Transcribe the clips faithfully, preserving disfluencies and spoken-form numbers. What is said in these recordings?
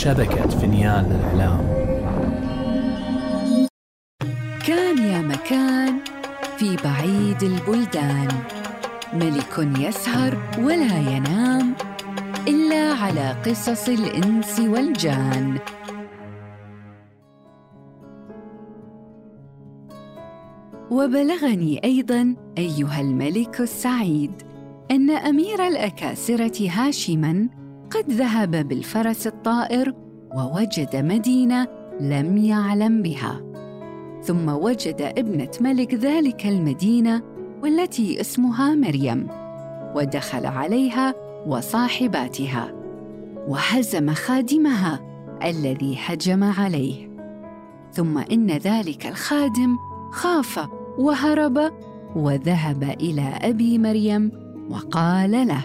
شبكة فينيان للإعلام. كان يا مكان في بعيد البلدان ملك يسهر ولا ينام إلا على قصص الإنس والجان. وبلغني أيضاً أيها الملك السعيد أن أمير الأكاسرة هاشماً قد ذهب بالفرس الطائر ووجد مدينة لم يعلم بها، ثم وجد ابنة ملك ذلك المدينة والتي اسمها مريم، ودخل عليها وصاحباتها وهزم خادمها الذي هجم عليه. ثم إن ذلك الخادم خاف وهرب وذهب إلى أبي مريم وقال له: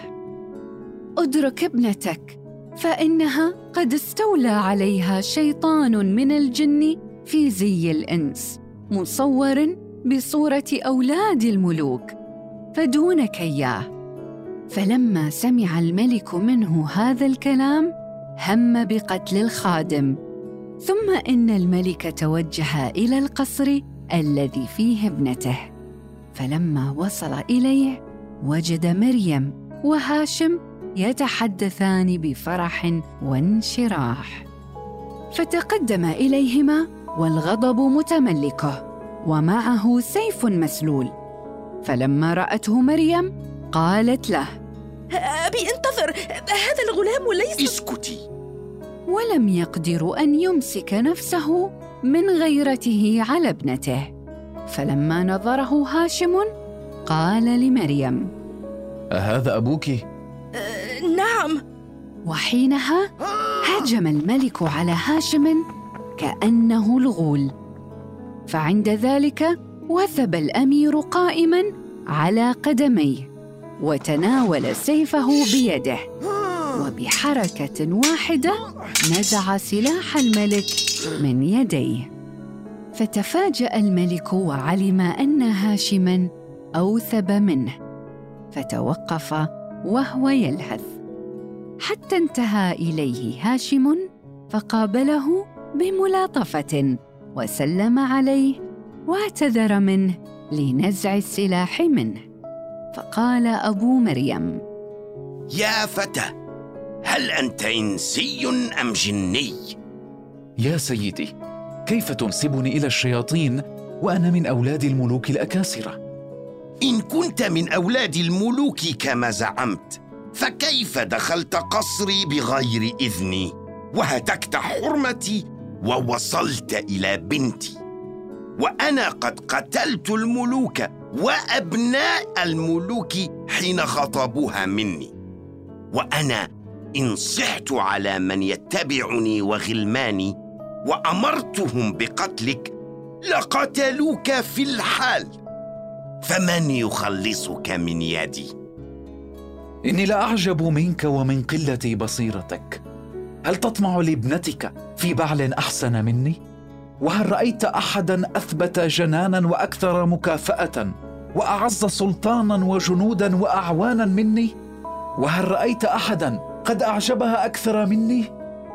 أدرك ابنتك، فإنها قد استولى عليها شيطان من الجن في زي الإنس مصور بصورة أولاد الملوك، فدونك إياه. فلما سمع الملك منه هذا الكلام هم بقتل الخادم. ثم إن الملك توجه إلى القصر الذي فيه ابنته، فلما وصل إليه وجد مريم وهاشم يتحدثان بفرح وانشراح، فتقدم إليهما والغضب متملكه ومعه سيف مسلول. فلما رأته مريم قالت له: أبي انتظر، هذا الغلام ليس… اسكتي. ولم يقدر أن يمسك نفسه من غيرته على ابنته. فلما نظره هاشم قال لمريم: أهذا أبوك؟ أه نعم. وحينها هجم الملك على هاشم كأنه الغول، فعند ذلك وثب الأمير قائماً على قدميه وتناول سيفه بيده، وبحركة واحدة نزع سلاح الملك من يديه. فتفاجأ الملك وعلم أن هاشماً أوثب منه، فتوقف وهو يلهث حتى انتهى إليه هاشم فقابله بملاطفة وسلم عليه واعتذر منه لنزع السلاح منه. فقال أبو مريم: يا فتى، هل أنت إنسي أم جني؟ يا سيدي، كيف تنسبني إلى الشياطين وأنا من أولاد الملوك الأكاسرة؟ إن كنت من أولاد الملوك كما زعمت، فكيف دخلت قصري بغير إذني وهتكت حرمتي ووصلت إلى بنتي، وأنا قد قتلت الملوك وأبناء الملوك حين خطبوها مني، وأنا إن صحت على من يتبعني وغلماني وأمرتهم بقتلك لقتلوك في الحال، فمن يخلصك من يدي؟ إني لأعجب منك ومن قلة بصيرتك. هل تطمع لابنتك في بعل أحسن مني؟ وهل رأيت أحداً أثبت جناناً وأكثر مكافأة وأعز سلطاناً وجنوداً وأعواناً مني؟ وهل رأيت أحداً قد أعجبها أكثر مني؟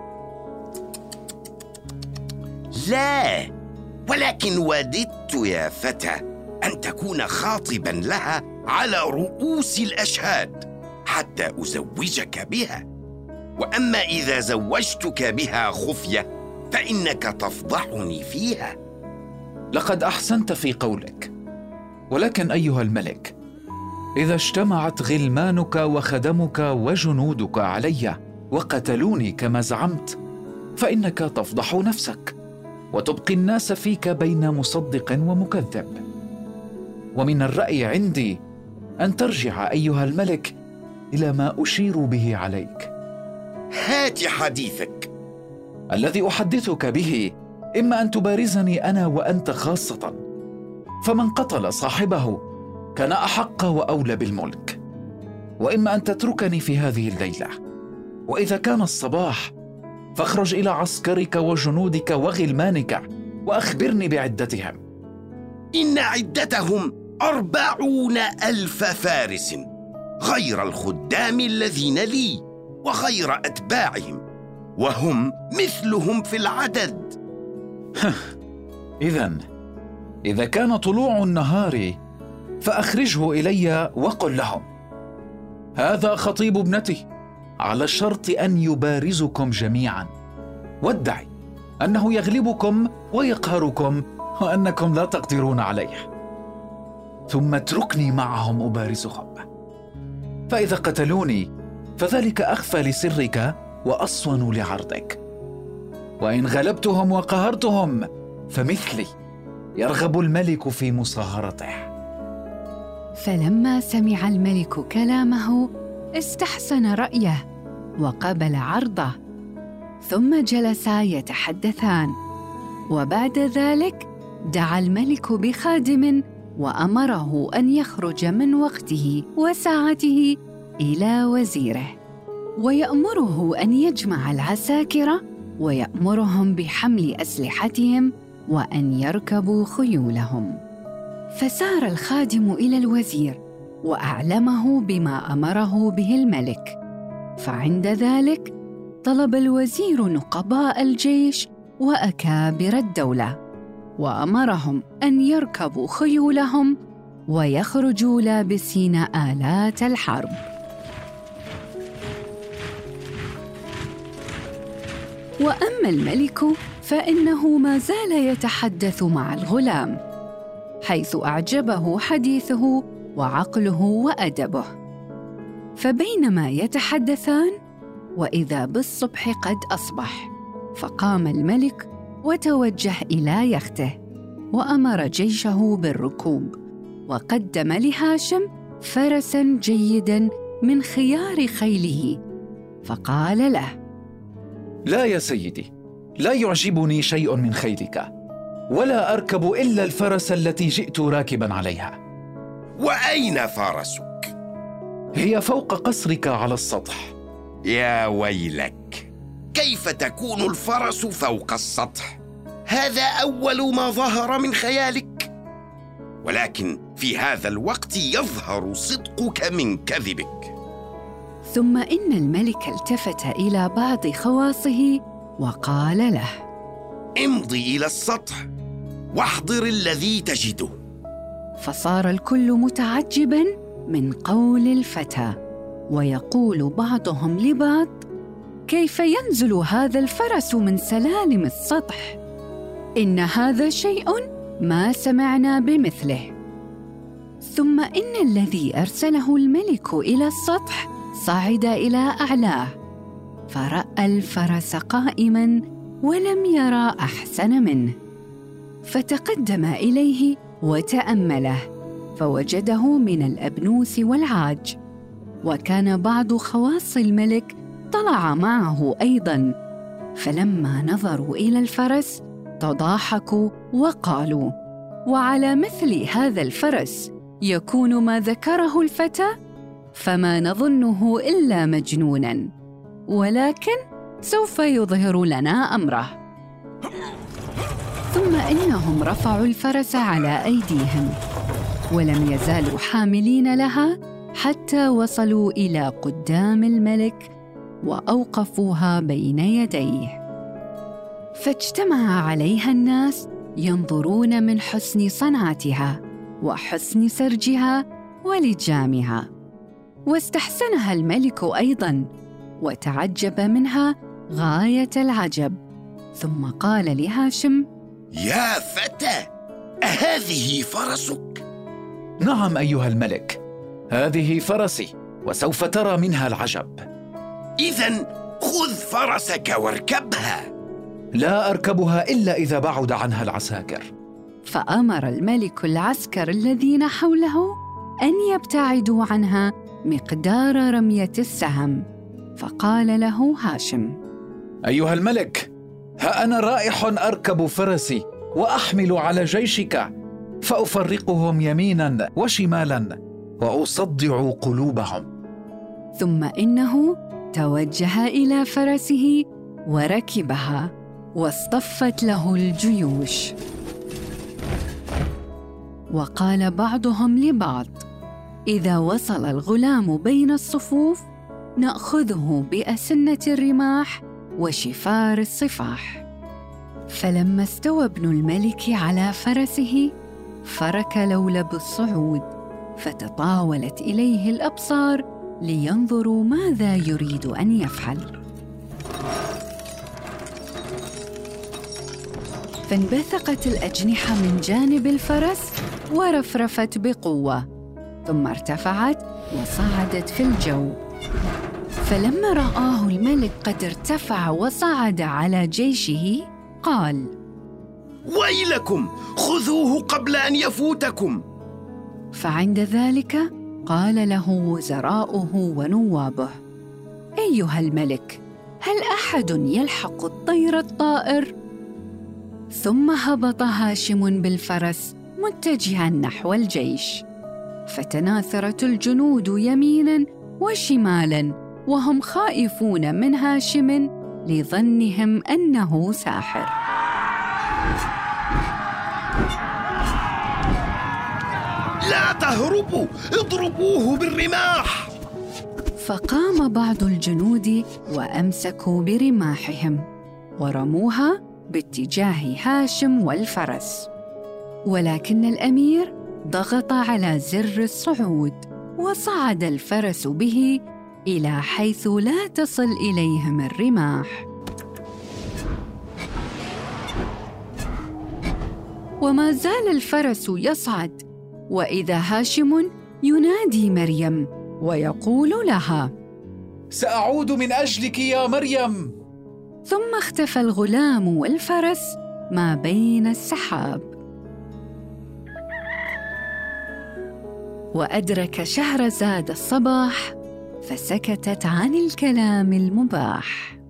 لا، ولكن وددت يا فتى أن تكون خاطباً لها على رؤوس الأشهاد حتى أزوجك بها، وأما إذا زوجتك بها خفية فإنك تفضحني فيها. لقد أحسنت في قولك، ولكن أيها الملك، إذا اجتمعت غلمانك وخدمك وجنودك علي وقتلوني كما زعمت، فإنك تفضح نفسك وتبقي الناس فيك بين مصدق ومكذب. ومن الرأي عندي أن ترجع أيها الملك إلى ما أشير به عليك. هات حديثك. الذي أحدثك به إما أن تبارزني أنا وأنت خاصة، فمن قتل صاحبه كان أحق وأولى بالملك، وإما أن تتركني في هذه الليلة، وإذا كان الصباح فاخرج إلى عسكرك وجنودك وغلمانك وأخبرني بعدتهم. إن عدتهم أربعون ألف فارس غير الخدام الذين لي وغير أتباعهم، وهم مثلهم في العدد. إذن إذا كان طلوع النهار فأخرجه إلي وقل لهم: هذا خطيب ابنتي، على الشرط أن يبارزكم جميعا، وادعي أنه يغلبكم ويقهركم وأنكم لا تقدرون عليه، ثم اتركني معهم أبارزهم. فإذا قتلوني فذلك أخفى لسرك وأصون لعرضك، وإن غلبتهم وقهرتهم فمثلي يرغب الملك في مصاهرته. فلما سمع الملك كلامه استحسن رأيه وقبل عرضه، ثم جلسا يتحدثان. وبعد ذلك دعا الملك بخادم وأمره أن يخرج من وقته وساعته إلى وزيره، ويأمره أن يجمع العساكر ويأمرهم بحمل أسلحتهم وأن يركبوا خيولهم. فسار الخادم إلى الوزير وأعلمه بما أمره به الملك. فعند ذلك طلب الوزير نقباء الجيش وأكابر الدولة، وأمرهم أن يركبوا خيولهم ويخرجوا لابسين آلات الحرب. وأما الملك فإنه ما زال يتحدث مع الغلام، حيث أعجبه حديثه وعقله وأدبه. فبينما يتحدثان وإذا بالصبح قد أصبح، فقام الملك وتوجه إلى يخته وأمر جيشه بالركوب، وقدم لهاشم فرساً جيداً من خيار خيله، فقال له: لا يا سيدي، لا يعجبني شيء من خيلك، ولا أركب إلا الفرس التي جئت راكباً عليها. وأين فرسك؟ هي فوق قصرك على السطح. يا ويلك، كيف تكون الفرس فوق السطح؟ هذا أول ما ظهر من خيالك، ولكن في هذا الوقت يظهر صدقك من كذبك. ثم إن الملك التفت إلى بعض خواصه وقال له: امضي إلى السطح واحضر الذي تجده. فصار الكل متعجباً من قول الفتى، ويقول بعضهم لبعض: كيف ينزل هذا الفرس من سلالم السطح؟ إن هذا شيء ما سمعنا بمثله. ثم إن الذي أرسله الملك إلى السطح صعد إلى أعلاه، فرأى الفرس قائماً ولم يرى أحسن منه، فتقدم إليه وتأمله، فوجده من الأبنوس والعاج. وكان بعض خواص الملك طلع معه أيضاً، فلما نظروا إلى الفرس تضاحكوا وقالوا: وعلى مثل هذا الفرس يكون ما ذكره الفتى؟ فما نظنه إلا مجنوناً، ولكن سوف يظهر لنا أمره. ثم إنهم رفعوا الفرس على أيديهم، ولم يزالوا حاملين لها حتى وصلوا إلى قدام الملك وأوقفوها بين يديه. فاجتمع عليها الناس ينظرون من حسن صنعتها وحسن سرجها ولجامها، واستحسنها الملك أيضاً وتعجب منها غاية العجب. ثم قال لهاشم: يا فتى، أهذه فرسك؟ نعم أيها الملك، هذه فرسي، وسوف ترى منها العجب. إذن خذ فرسك واركبها. لا أركبها إلا إذا بعد عنها العساكر. فأمر الملك العسكر الذين حوله أن يبتعدوا عنها مقدار رمية السهم. فقال له هاشم: أيها الملك، ها أنا رائح أركب فرسي وأحمل على جيشك، فأفرقهم يميناً وشمالاً وأصدع قلوبهم. ثم إنه توجه إلى فرسه وركبها، واصطفت له الجيوش. وقال بعضهم لبعض: إذا وصل الغلام بين الصفوف نأخذه بأسنة الرماح وشفار الصفاح. فلما استوى ابن الملك على فرسه فرك لولب الصعود، فتطاولت إليه الأبصار لينظروا ماذا يريد أن يفعل. فانبثقت الأجنحة من جانب الفرس ورفرفت بقوة، ثم ارتفعت وصعدت في الجو. فلما رآه الملك قد ارتفع وصعد على جيشه قال: ويلكم، خذوه قبل أن يفوتكم. فعند ذلك قال له وزراؤه ونوابه: أيها الملك، هل أحد يلحق الطير الطائر؟ ثم هبط هاشم بالفرس متجها نحو الجيش، فتناثرت الجنود يمينا وشمالا وهم خائفون من هاشم لظنهم أنه ساحر. لا تهربوا، اضربوه بالرماح. فقام بعض الجنود وأمسكوا برماحهم ورموها باتجاه هاشم والفرس، ولكن الأمير ضغط على زر الصعود وصعد الفرس به إلى حيث لا تصل إليهم الرماح. وما زال الفرس يصعد، وإذا هاشم ينادي مريم ويقول لها: سأعود من أجلك يا مريم. ثم اختفى الغلام والفرس ما بين السحاب. وأدرك شهرزاد الصباح فسكتت عن الكلام المباح.